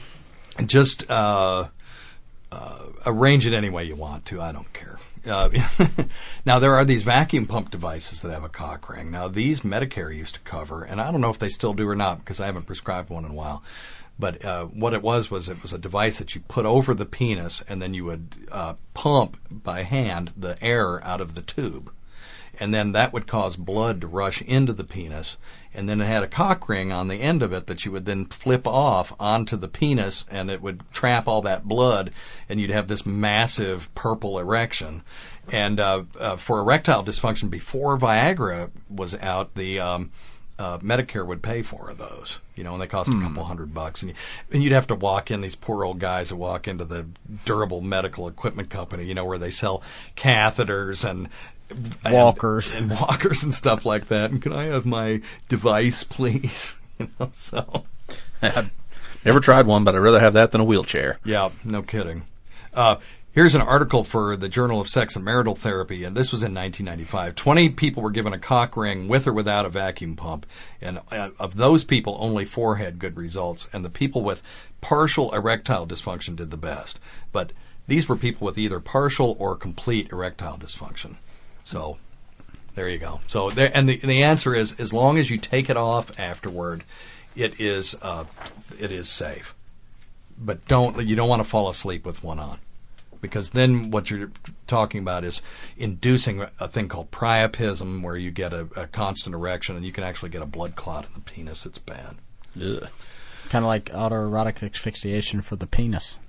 just uh, uh, arrange it any way you want to. I don't care. Uh, now there are these vacuum pump devices that have a cock ring. Now these Medicare used to cover, and I don't know if they still do or not because I haven't prescribed one in a while. But uh, what it was was it was a device that you put over the penis, and then you would uh, pump by hand the air out of the tube. And then that would cause blood to rush into the penis. And then it had a cock ring on the end of it that you would then flip off onto the penis, and it would trap all that blood, and you'd have this massive purple erection. And uh, uh, for erectile dysfunction, before Viagra was out, the um, uh, Medicare would pay for those, you know, and they cost a couple hundred bucks. And, you, and you'd have to walk in, these poor old guys that walk into the durable medical equipment company, you know, where they sell catheters and Walkers. and, and walkers and stuff like that. And can I have my device, please? You know, so I've never tried one, but I'd rather have that than a wheelchair. yeah, no kidding. Uh, here's an article for the Journal of Sex and Marital Therapy, and this was in nineteen ninety-five. Twenty people were given a cock ring with or without a vacuum pump, and uh, of those people, only four had good results, and the people with partial erectile dysfunction did the best. But these were people with either partial or complete erectile dysfunction. So there you go. So there, and the the answer is, as long as you take it off afterward, it is uh, it is safe. but don't you don't want to fall asleep with one on, because then what you're talking about is inducing a thing called priapism, where you get a, a constant erection and you can actually get a blood clot in the penis. It's bad. Ugh. Kind of like autoerotic asphyxiation for the penis.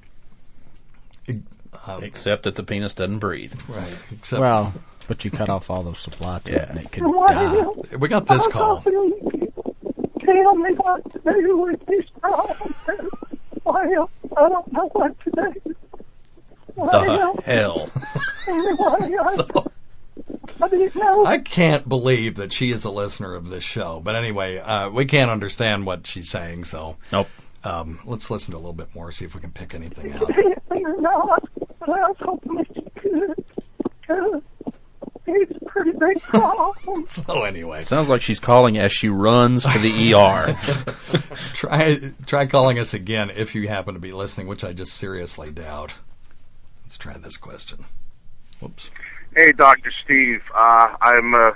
Um, except that the penis doesn't breathe. Right. Except well, but you cut off all the supply to yeah. it and it could die. We got this call. Tell me what to do with this problem. Well, I don't know what to do. Well, the hell. Anyway, I, so, I didn't know. I can't believe that she is a listener of this show. But anyway, uh, we can't understand what she's saying, so nope. Um, let's listen to a little bit more, see if we can pick anything out. Or not, but I was hoping that you could, because it's a pretty big problem. So anyway. Sounds like she's calling as she runs to the E R. try try calling us again if you happen to be listening, which I just seriously doubt. Let's try this question. Whoops. Hey, Doctor Steve. Uh, I'm a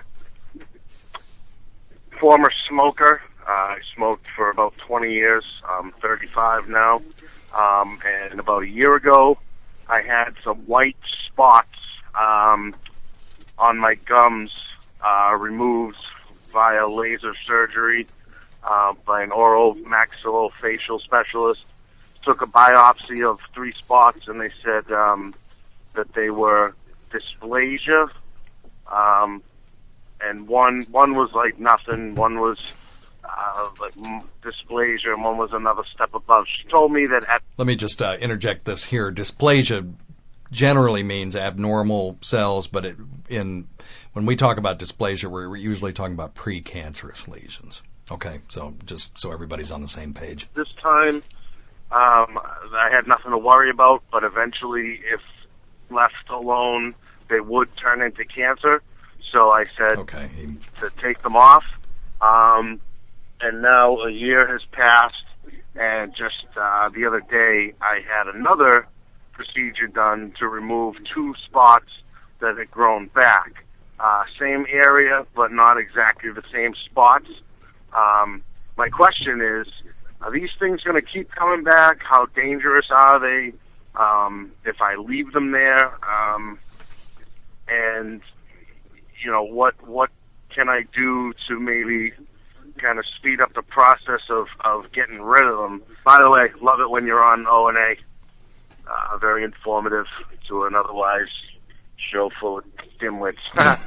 former smoker. Uh, I smoked for about twenty years. I'm thirty-five now. Um, and about a year ago, I had some white spots um, on my gums uh, removed via laser surgery uh, by an oral maxillofacial specialist. Took a biopsy of three spots, and they said um, that they were dysplasia. Um, and one one was like nothing. One was uh, like dysplasia, and one was another step above. She told me that at Let me just uh, interject this here. Dysplasia generally means abnormal cells, but it, in when we talk about dysplasia, we're usually talking about precancerous lesions. Okay, so just so everybody's on the same page. this time, um, I had nothing to worry about, but eventually, if left alone, they would turn into cancer. So I said okay. to take them off. Um, and now a year has passed, and just uh, the other day, I had another procedure done to remove two spots that had grown back. Uh, same area, but not exactly the same spots. Um, my question is, are these things going to keep coming back? How dangerous are they? Um, if I leave them there, um, and you know, what what can I do to maybe kind of speed up the process of, of getting rid of them? By the way, love it when you're on O and A. Uh, very informative to an otherwise show full of dimwits.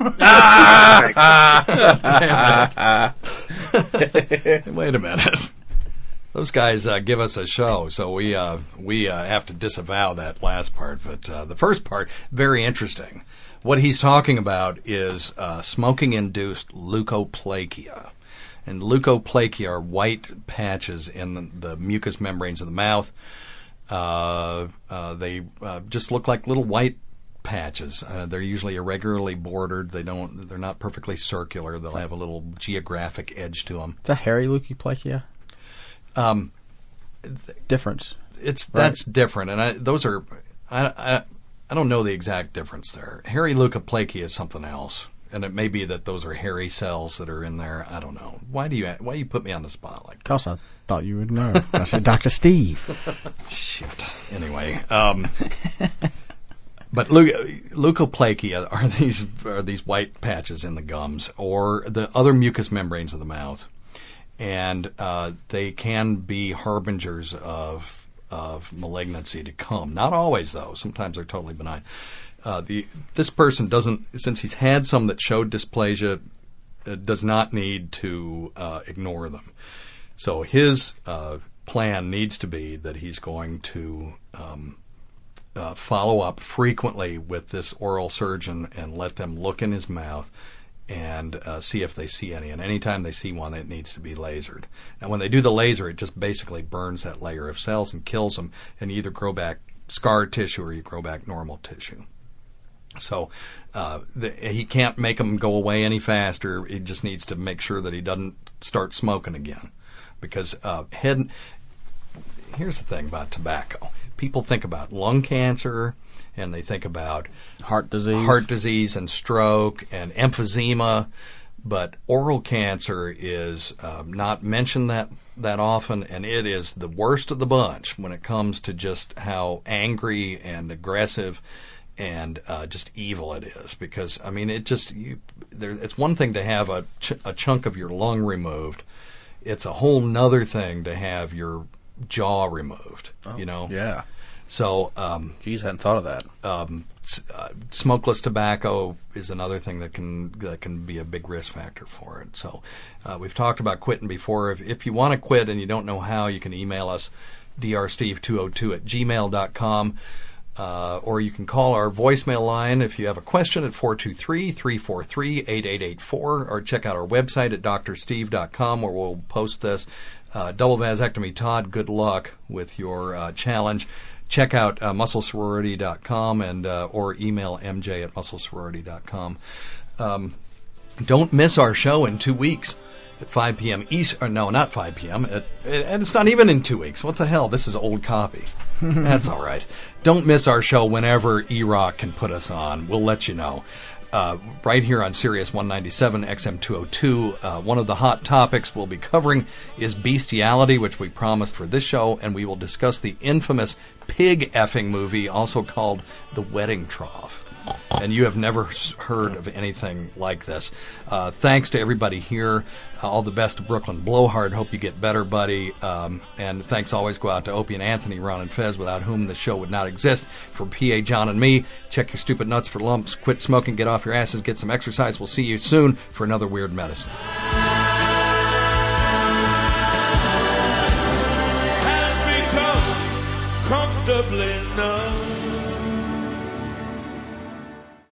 Wait a minute. Those guys uh, give us a show, so we uh, we uh, have to disavow that last part. But uh, the first part, very interesting. What he's talking about is uh, smoking-induced leukoplakia. And leukoplakia are white patches in the, the mucous membranes of the mouth. Uh, uh, they uh, just look like little white patches. Uh, they're usually irregularly bordered. They don't. They're not perfectly circular. They'll have a little geographic edge to them. Is that hairy leukoplakia? Um, difference. It's right? That's different, and I, those are. I, I I don't know the exact difference there. Hairy leukoplakia is something else, and it may be that those are hairy cells that are in there. I don't know. Why do you Why do you put me on the spot like that? Because I thought you would know. I said Doctor Steve. Shit. Anyway, um, but leuc- leukoplakia are these are these white patches in the gums or the other mucous membranes of the mouth, and uh, they can be harbingers of of malignancy to come. Not always, though. Sometimes they're totally benign. Uh, the this person doesn't, since he's had some that showed dysplasia, uh, does not need to uh, ignore them. So his uh, plan needs to be that he's going to um, uh, follow up frequently with this oral surgeon and let them look in his mouth and uh, see if they see any. And anytime they see one, it needs to be lasered. And when they do the laser, it just basically burns that layer of cells and kills them, and you either grow back scar tissue or you grow back normal tissue. So uh, the, he can't make them go away any faster. He just needs to make sure that he doesn't start smoking again. Because uh, head, here's the thing about tobacco. People think about lung cancer, and they think about heart disease, heart disease and stroke and emphysema, But oral cancer is um, not mentioned that that often, and it is the worst of the bunch when it comes to just how angry and aggressive and uh, just evil it is. Because I mean, it just you, there, it's one thing to have a ch- a chunk of your lung removed. It's a whole nother thing to have your jaw removed. Oh, you know. Yeah. So, um, geez, I hadn't thought of that. Um, uh, smokeless tobacco is another thing that can that can be a big risk factor for it. So, uh, we've talked about quitting before. If, if you want to quit and you don't know how, you can email us d r steve two oh two at gmail dot com, uh, or you can call our voicemail line if you have a question at four two three, three four three, eight eight eight four, or check out our website at d r steve dot com where we'll post this. Uh, double vasectomy Todd, good luck with your uh, challenge. Check out uh, muscle sorority dot com and uh, or email m j at muscle sorority dot com. Um, don't miss our show in two weeks at five p.m. East. Or no, not five p.m. At, and it's not even in two weeks. What the hell? This is old copy. That's all right. Don't miss our show whenever E-Rock can put us on. We'll let you know. Uh, right here on Sirius one ninety-seven X M two oh two. Uh, one of the hot topics we'll be covering is bestiality, which we promised for this show, and we will discuss the infamous pig effing movie, also called The Wedding Trough. And you have never heard of anything like this. Uh, thanks to everybody here. Uh, all the best to Brooklyn Blowhard. Hope you get better, buddy. Um, and thanks always go out to Opie and Anthony, Ron and Fez, without whom the show would not exist. For P A, John, and me, check your stupid nuts for lumps. Quit smoking. Get off your asses. Get some exercise. We'll see you soon for another Weird Medicine. Has become comfortably numb.